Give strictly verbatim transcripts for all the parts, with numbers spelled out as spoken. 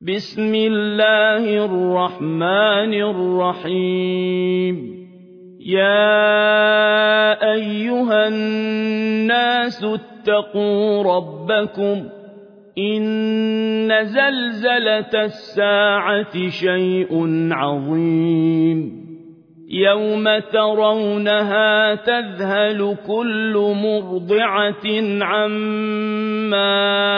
بسم الله الرحمن الرحيم يا أيها الناس اتقوا ربكم إن زلزلة الساعة شيء عظيم يوم ترونها تذهل كل مرضعة عما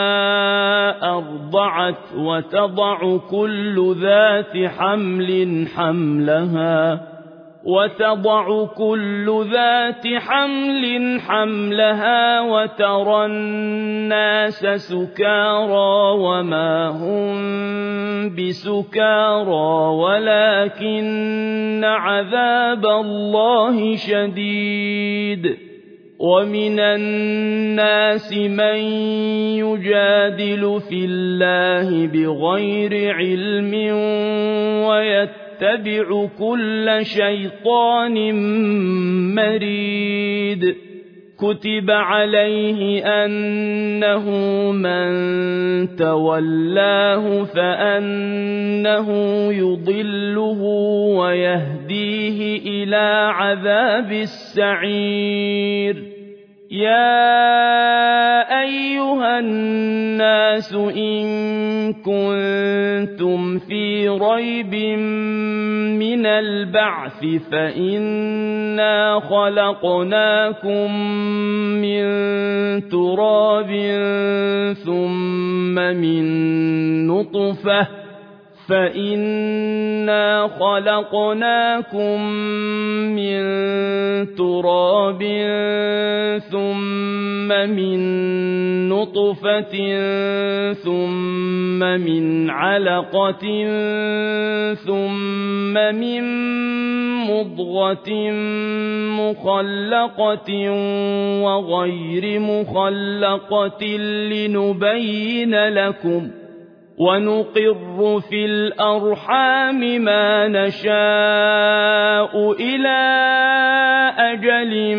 أرضعت وتضع كل ذات حمل حملها وتضع كل ذات حمل حملها وترى الناس سكارى وما هم بسكارى ولكن عذاب الله شديد ومن الناس من يجادل في الله بغير علم ويتبع يتبع كل شيطان مريد كتب عليه أنه من تولاه فأنه يضله ويهديه إلى عذاب السعير يا أيها الناس إن كنتم في ريب من البعث فإنا خلقناكم من تراب ثم من نطفة فإنا خلقناكم من تراب ثم من نطفة ثم من علقة ثم من مضغة مخلقة وغير مخلقة لنبين لكم ونقر في الأرحام ما نشاء إلى أجل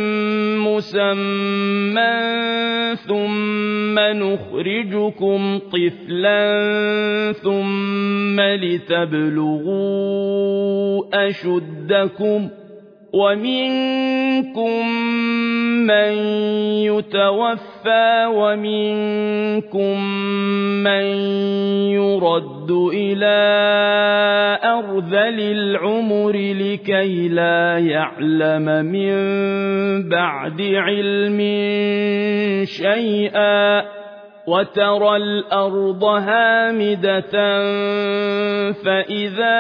مسمى ثم نخرجكم طفلا ثم لتبلغوا أشدكم ومنكم من يتوفى ومنكم من يرد إلى أرذل العمر لكي لا يعلم من بعد علم شيئا وترى الأرض هامدة فإذا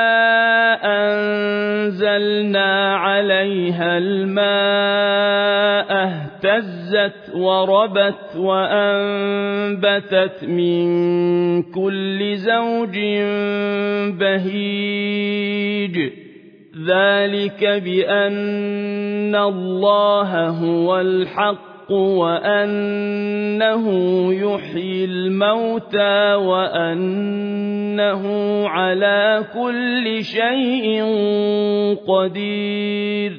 أنزلنا عليها الماء اهتزت وربت وأنبتت من كل زوج بهيج ذلك بأن الله هو الحق وأنه يحيي الموتى وأنه على كل شيء قدير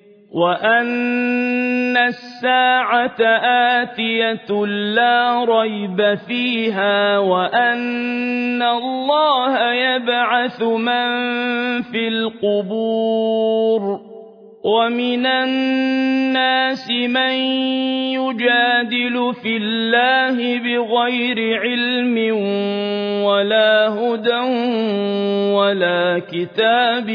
وأن الساعة آتية لا ريب فيها وأن الله يبعث من في القبور ومن الناس من يجادل في الله بغير علم ولا هدى ولا كتاب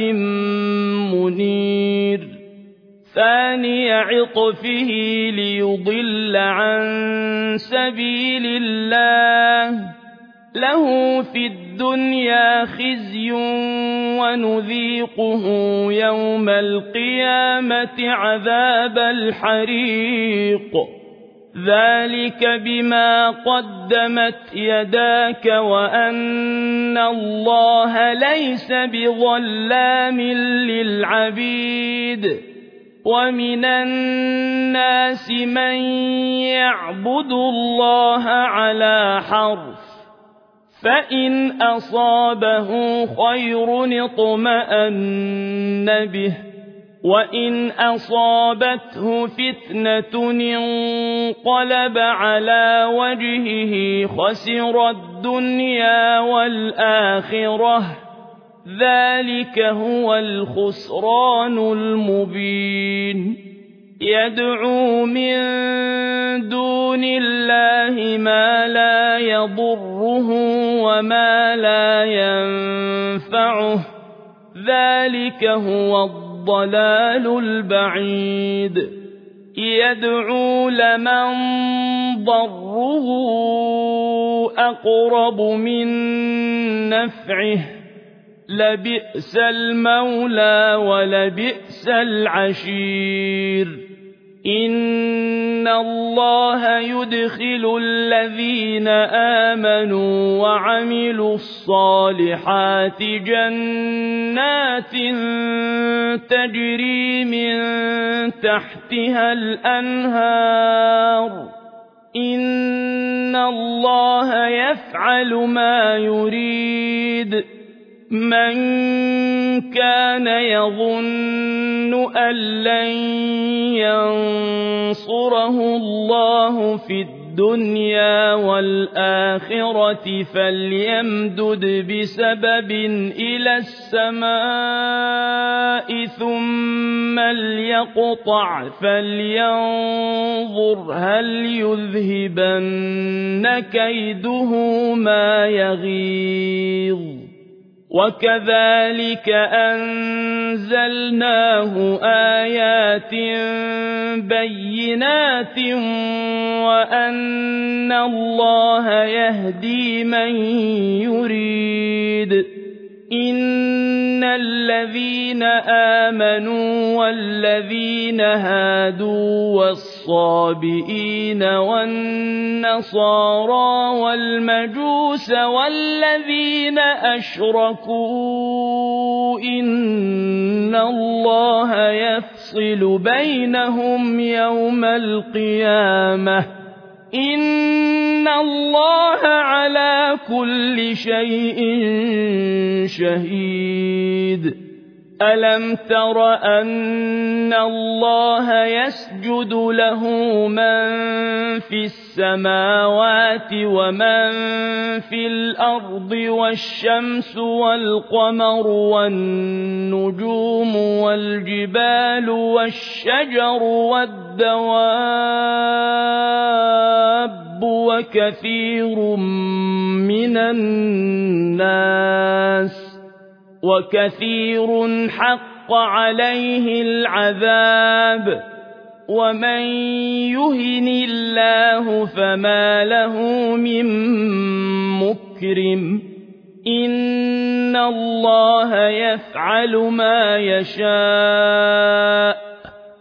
منير ثاني عطفه ليضل عن سبيل الله له في الدنيا خزي ونذيقه يوم القيامة عذاب الحريق ذلك بما قدمت يداك وأن الله ليس بظلام للعبيد ومن الناس من يعبد الله على حرف فإن أصابه خير اطمأن به وإن أصابته فتنة انقلب على وجهه خسر الدنيا والآخرة ذلك هو الخسران المبين يدعو من دون الله ما لا يضره وما لا ينفعه ذلك هو الضلال البعيد يدعو لمن ضره أقرب من نفعه لبئس المولى ولبئس العشير إن الله يدخل الذين آمنوا وعملوا الصالحات جنات تجري من تحتها الأنهار إن الله يفعل ما يريد من كان يظن أن لن ينصره الله في الدنيا والآخرة فليمدد بسبب إلى السماء ثم ليقطع فلينظر هل يذهبن كيده ما يغيظ وكذلك أنزلناه آيات بينات وأن الله يهدي من يريد إن الذين آمنوا والذين هادوا والصابئين والنصارى والمجوس والذين أشركوا إن الله يفصل بينهم يوم القيامة إن الله على كل شيء شهيد ألم تر أن الله يسجد له من في السماوات ومن في الأرض والشمس والقمر والنجوم والجبال والشجر والدواب وكثير من الناس وكثير حق عليه العذاب ومن يهن الله فما له من مكرم إن الله يفعل ما يشاء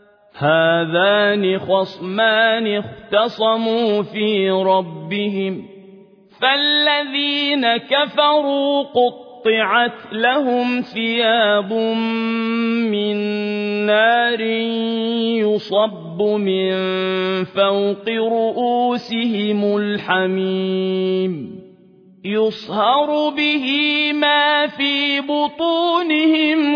هذان خصمان اختصموا في ربهم فالذين كفروا قط قطعت لهم ثياب من نار يصب من فوق رؤوسهم الحميم يصهر به ما في بطونهم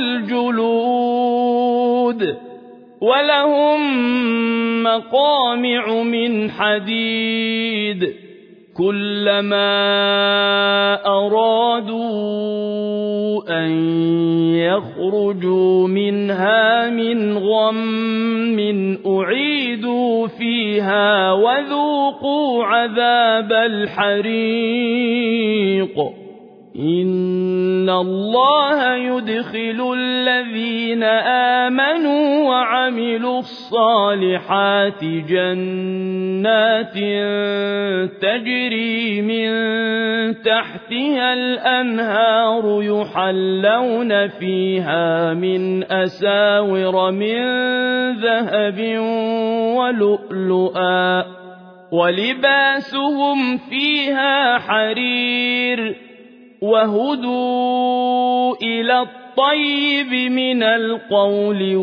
والجلود ولهم مقامع من حديد كلما أرادوا أن يخرجوا منها من غم أعيدوا فيها وذوقوا عذاب الحريق إن الله يدخل الذين آمنوا وعملوا الصالحات جنات تجري من تحتها الأنهار يحلون فيها من أساور من ذهب ولؤلؤا ولباسهم فيها حرير وهدوا إلى الطيب من القول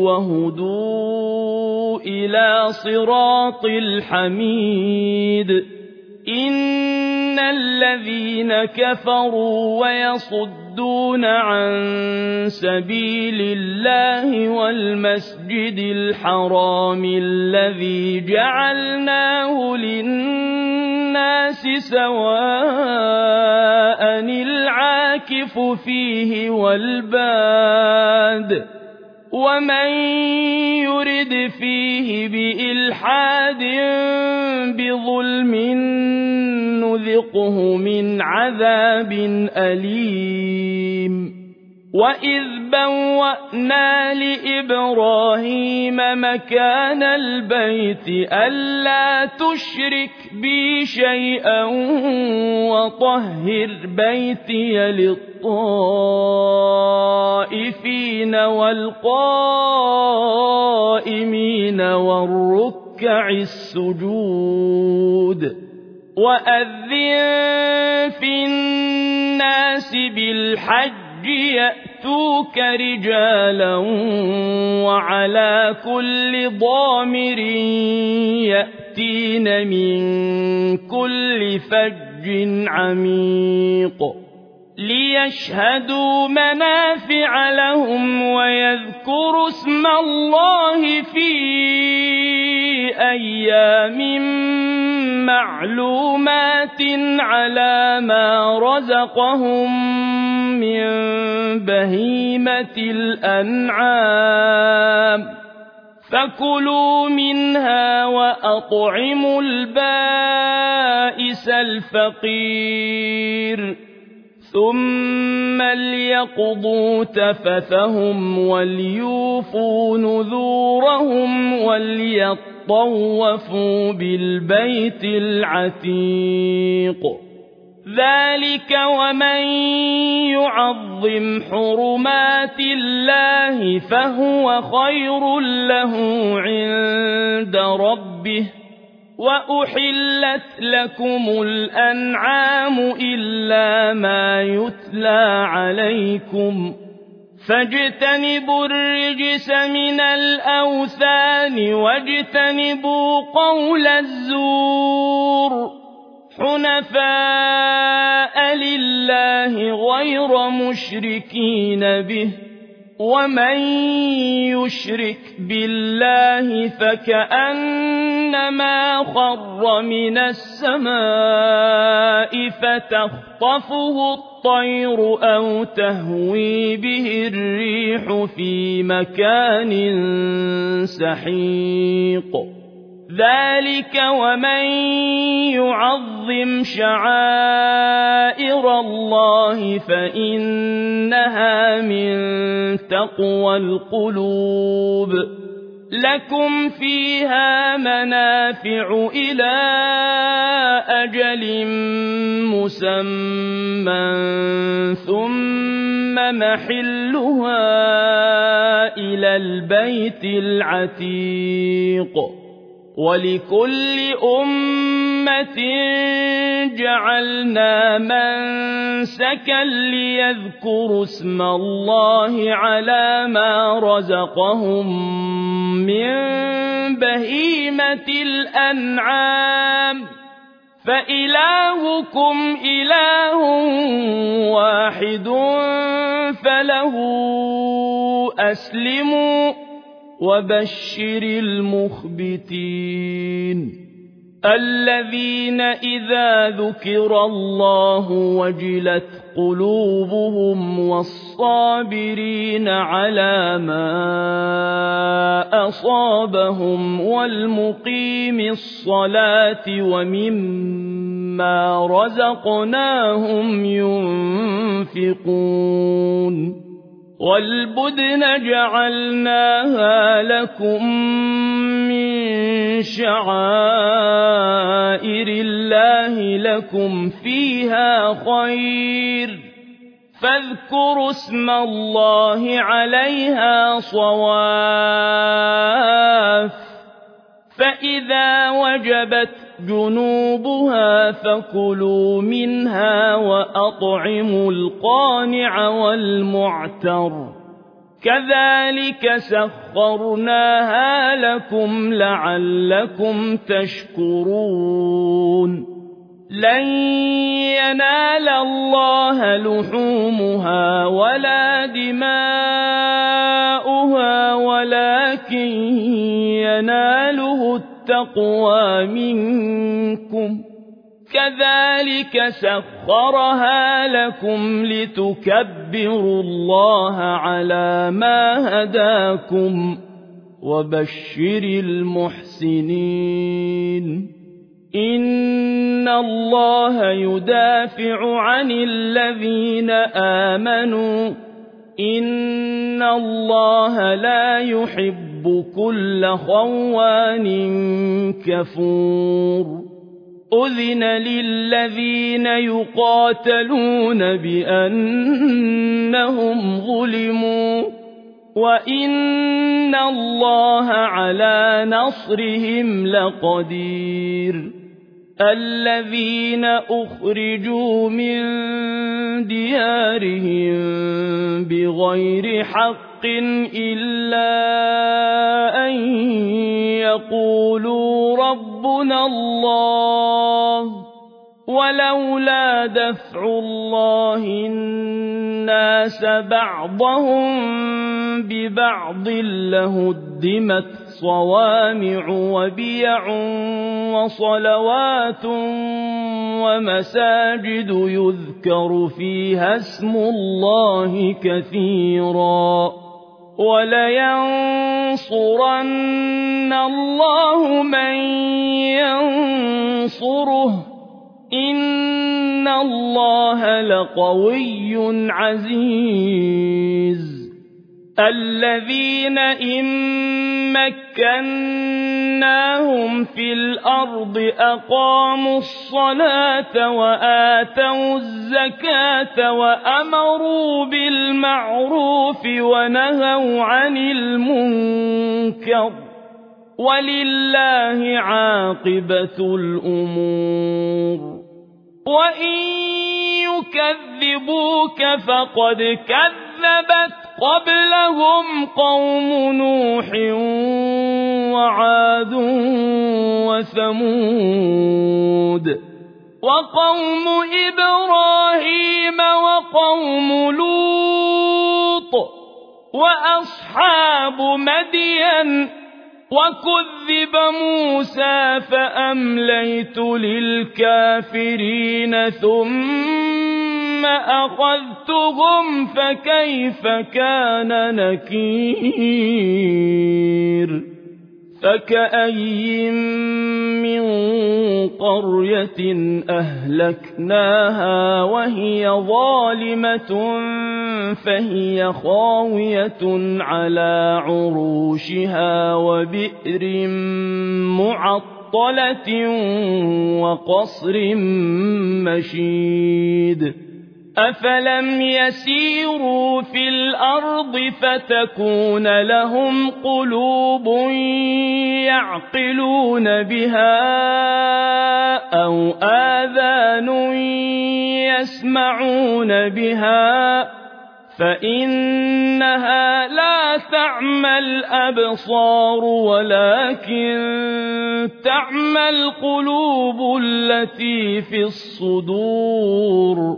وهدوا إلى صراط الحميد إن الذين كفروا ويصدون عن سبيل الله والمسجد الحرام الذي جعلناه للناس سواء العاكف فيه والباد ومن يرد فيه بإلحاد بظلم نذقه من عذاب أليم وإذ بوأنا لإبراهيم مكان البيت ألا تشرك بي شيئا وطهر بيتي للطائفين والقائمين والركع السجود وأذن في الناس بالحج يأتوك رجالا وعلى كل ضامر يأتين من كل فج عميق ليشهدوا منافع لهم ويذكروا اسم الله في أيام معلومات على ما رزقهم من بهيمة الأنعام فكلوا منها وأطعموا البائس الفقير ثم ليقضوا تفثهم وليوفوا نذورهم وليطوفوا بالبيت العتيق ذلك ومن يعظم حرمات الله فهو خير له عند ربه وأحلت لكم الأنعام إلا ما يتلى عليكم فاجتنبوا الرجس من الأوثان واجتنبوا قول الزور حنفاء لله غير مشركين به ومن يشرك بالله فكأنما خر من السماء فتخطفه الطير أو تهوي به الريح في مكان سحيق ذلك ومن يعظم شعائر الله فإنها من تقوى القلوب لكم فيها منافع إلى أجل مسمى ثم محلها إلى البيت العتيق ولكل أمة جعلنا منسكا ليذكروا اسم الله على ما رزقهم من بهيمة الأنعام فإلهكم إله واحد فله أسلموا وبشر المخبتين الذين إذا ذكر الله وجلت قلوبهم والصابرين على ما أصابهم والمقيم الصلاة ومما رزقناهم ينفقون والبدن جعلناها لكم من شعائر الله لكم فيها خير فاذكروا اسم الله عليها صواف فإذا وجبت جنوبها فكلوا منها وأطعموا القانع والمعتر كذلك سخرناها لكم لعلكم تشكرون لن ينال الله لحومها ولا دماؤها ولكن يناله التقوى منكم كذلك سخرها لكم لتكبروا الله على ما هداكم وبشر المحسنين إن الله يدافع عن الذين آمنوا إن الله لا يحب كل خوان كفور أذن للذين يقاتلون بأنهم ظلموا وإن الله على نصرهم لقدير الذين أخرجوا من ديارهم بغير حق إلا أن يقولوا ربنا الله ولولا دفع الله الناس بعضهم ببعض لهدمت صوامع وبيع وصلوات ومساجد يذكر فيها اسم الله كثيرا ولينصرن الله من ينصره إن الله لقوي عزيز الذين إن مكناهم في الأرض أقاموا الصلاة وآتوا الزكاة وأمروا بالمعروف ونهوا عن المنكر ولله عاقبة الأمور وإن يكذبوك فقد كذبت قبلهم قوم نوح وعاد وثمود وقوم إبراهيم وقوم لوط وأصحاب مدين وكذب موسى فأمليت للكافرين ثم أخذتهم فكيف كان نكير فكأي من قرية أهلكناها وهي ظالمة فهي خاوية على عروشها وبئر معطلة وقصر مشيد أفلم يسيروا في الأرض فتكون لهم قلوب يعقلون بها أو آذان يسمعون بها فإنها لا تعمى الأبصار ولكن تعمى القلوب التي في الصدور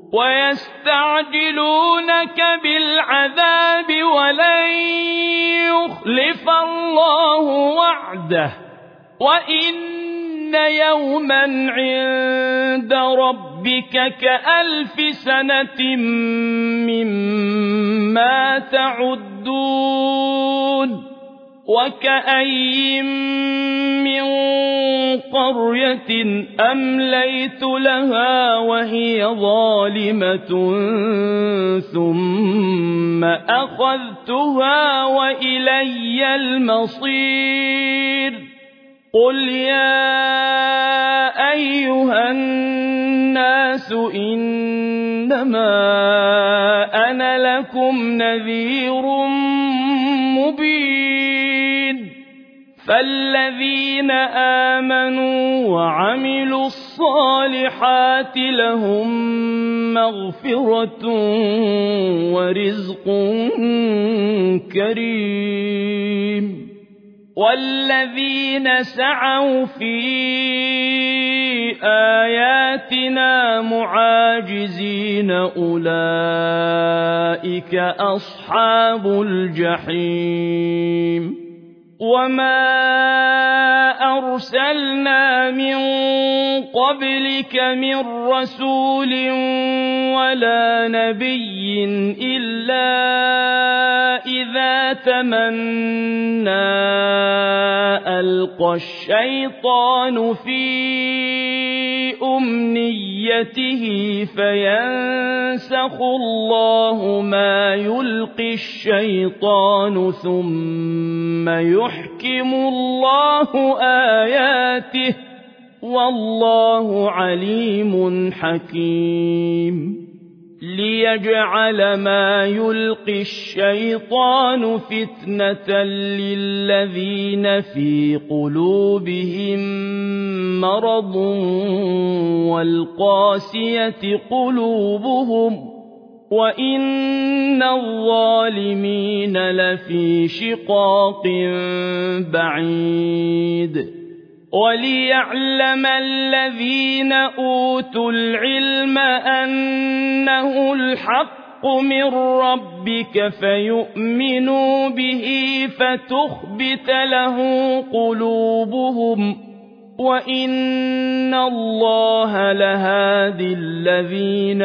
ويستعجلونك بالعذاب ولن يخلف الله وعده وإن يوما عند ربك كألف سنة مما تعدون وكأي من قرية أمليت لها وهي ظالمة ثم أخذتها وإلي المصير قل يا أيها الناس إنما أنا لكم نذير مبين فالذين آمنوا وعملوا الصالحات لهم مغفرة ورزق كريم والذين سعوا في آياتنا معاجزين أولئك أصحاب الجحيم وما أرسلنا من قبلك من رسول ولا نبي إلا إذا تمنى ألقى الشيطان في أمنيته فينسخ الله ما يلقي الشيطان ثم يحكم الله آياته والله عليم حكيم ليجعل ما يلقي الشيطان فتنة للذين في قلوبهم مرض والقاسية قلوبهم وإن الظالمين لفي شقاق بعيد وليعلم الذين أوتوا العلم أنه الحق من ربك فيؤمنوا به فتخبت له قلوبهم وإن الله لهادي الذين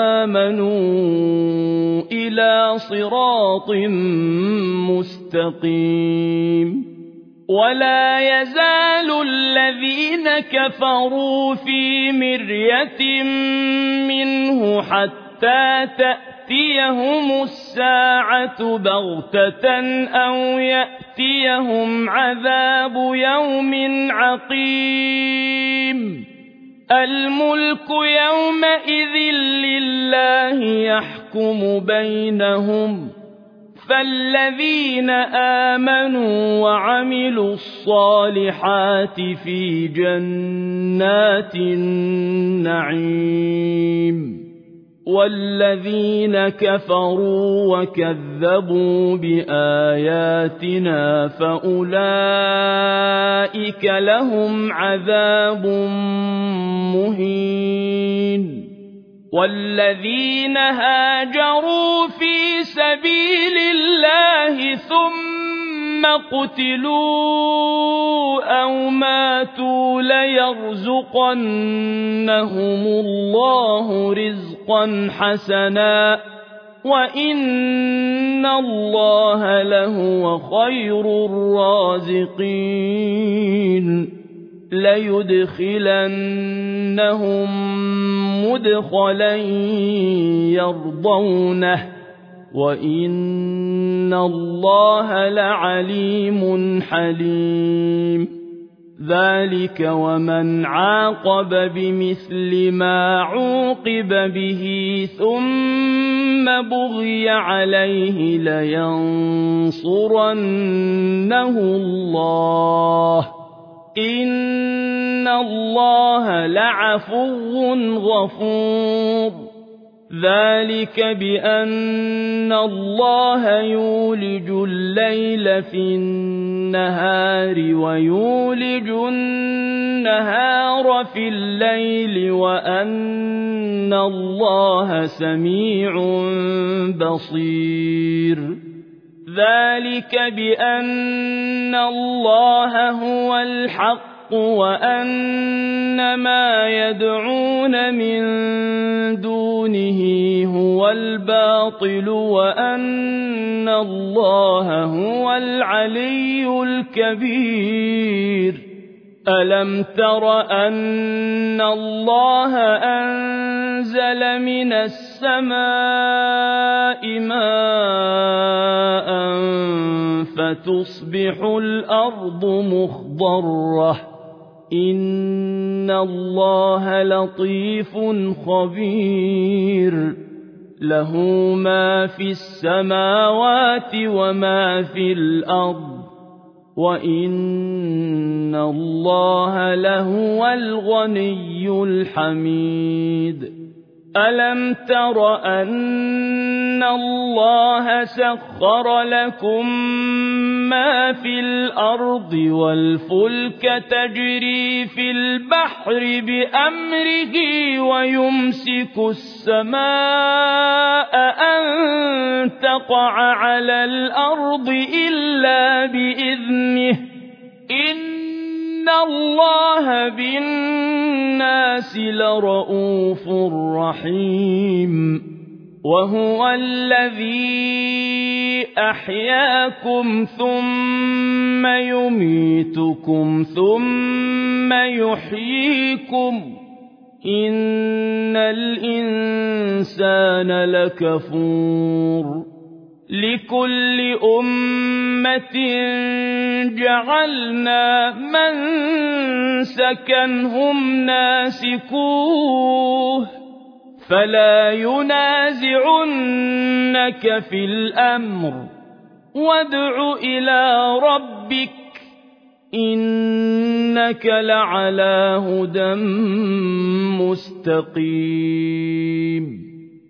آمنوا إلى صراط مستقيم ولا يزال الذين كفروا في مرية منه حتى تأتيهم الساعة بغتة أو يأتيهم عذاب يوم عقيم الملك يومئذ لله يحكم بينهم فالذين آمنوا وعملوا الصالحات في جنات النعيم والذين كفروا وكذبوا بآياتنا فأولئك لهم عذاب مهين والذين هاجروا في سبيل الله ثم قتلوا أو ماتوا ليرزقنهم الله رزقا حسنا وإن الله لهو خير الرازقين ليدخلنهم مدخلا يرضونه وإن الله لعليم حليم ذلك ومن عاقب بمثل ما عوقب به ثم بغي عليه لينصرنه الله إن الله لعفو غفور ذلك بأن الله يولج الليل في النهار ويولج النهار في الليل وأن الله سميع بصير ذلك بأن الله هو الحق وأن ما يدعون من دونه هو الباطل وأن الله هو العلي الكبير ألم تر أن الله أنزل من السماء ماء فتصبح الأرض مخضرة إن الله لطيف خبير له ما في السماوات وما في الأرض وإن الله لهو الغني الحميد ألم تر أن الله سخر لكم ما في الأرض والفلك تجري في البحر بأمره ويمسك السماء أن تقع على الأرض إلا بإذنه إن الله بالناس لرءوف رحيم وهو الذي أحياكم ثم يميتكم ثم يحييكم إن الإنسان لكفور لكل أمة جعلنا منسكا هم ناسكوه فلا ينازعنك في الأمر وادع إلى ربك إنك لعلى هدى مستقيم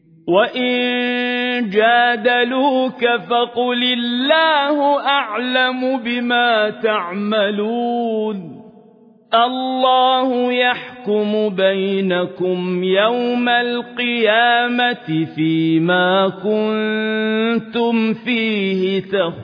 وإن جادلوك فقل الله أعلم بما تعملون الله يحكم بينكم يوم القيامة فيما كنتم فيه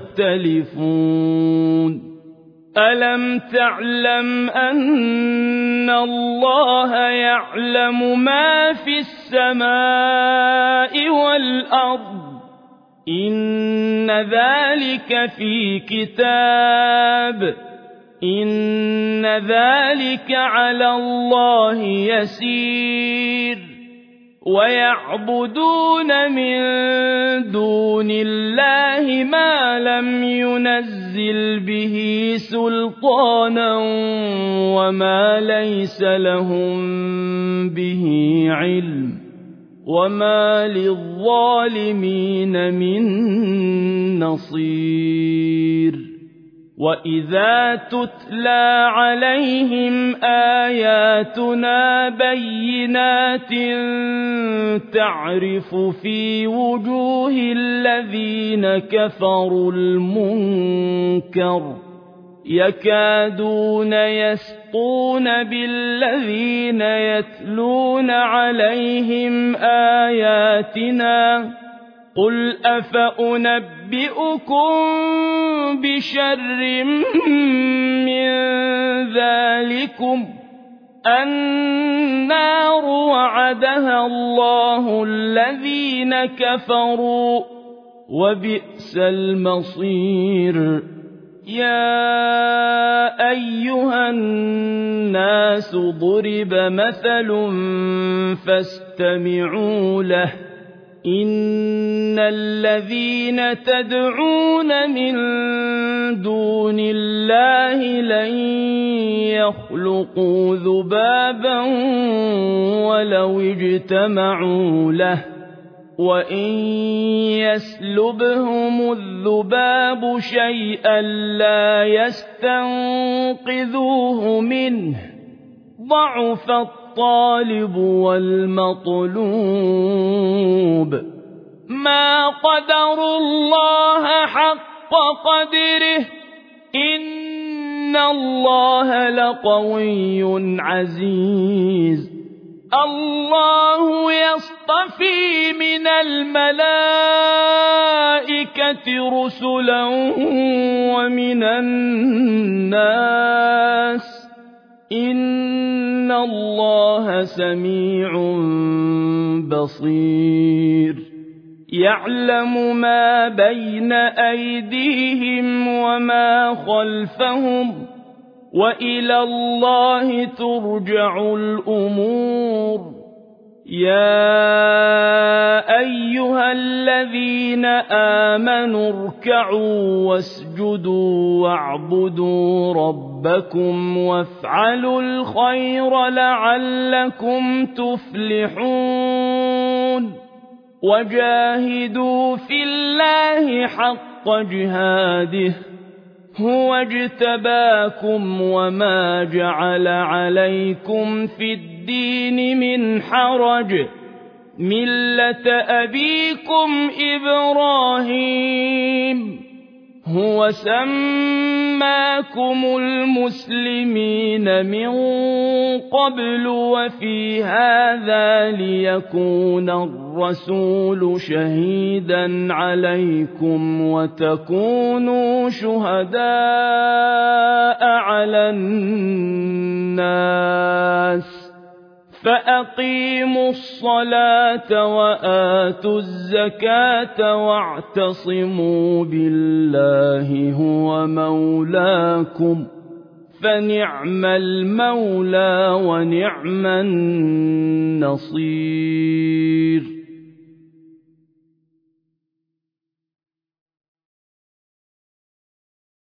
تختلفون ألم تعلم أن الله يعلم ما في السماء والأرض إن ذلك في كتاب إن ذلك على الله يسير ويعبدون من دون الله ما لم ينزل به سلطانا وما ليس لهم به علم وما للظالمين من نصير وإذا تتلى عليهم آياتنا بينات تعرف في وجوه الذين كفروا المنكر يكادون يسطون بالذين يتلون عليهم آياتنا قل أفأنبئكم بشر من ذلكم النار وعدها الله الذين كفروا وبئس المصير يا أيها الناس ضرب مثل فاستمعوا له إن الذين تدعون من دون الله لن يخلقوا ذبابا ولو اجتمعوا له وإن يسلبهم الذباب شيئا لا يستنقذوه منه ضعف الطالب والمطلوب ما قدروا الله حق قدره إن الله لقوي عزيز الله يصطفي من الملائكة رسلا ومن الناس إن الله سميع بصير يعلم ما بين أيديهم وما خلفهم وإلى الله ترجع الأمور يا أيها الذين آمنوا اركعوا واسجدوا واعبدوا ربكم وافعلوا الخير لعلكم تفلحون وجاهدوا في الله حق جهاده هو اجتباكم وما جعل عليكم في الدين من حرج مِلَّةَ أَبِيكُمْ إِبْرَاهِيمَ هُوَ سَمَّاكُمُ الْمُسْلِمِينَ مِن قَبْلُ وَفِي هَٰذَا لِيَكُونَ الرَّسُولُ شَهِيدًا عَلَيْكُمْ وَتَكُونُوا شُهَدَاءَ عَلَى النَّاسِ ۚ فَأَقِيمُوا الصَّلَاةَ وَآتُوا الزَّكَاةَ وَاعْتَصِمُوا بِاللَّهِ هُوَ مَوْلَاكُمْ ۖ فَنِعْمَ الْمَوْلَىٰ وَنِعْمَ النَّصِيرُ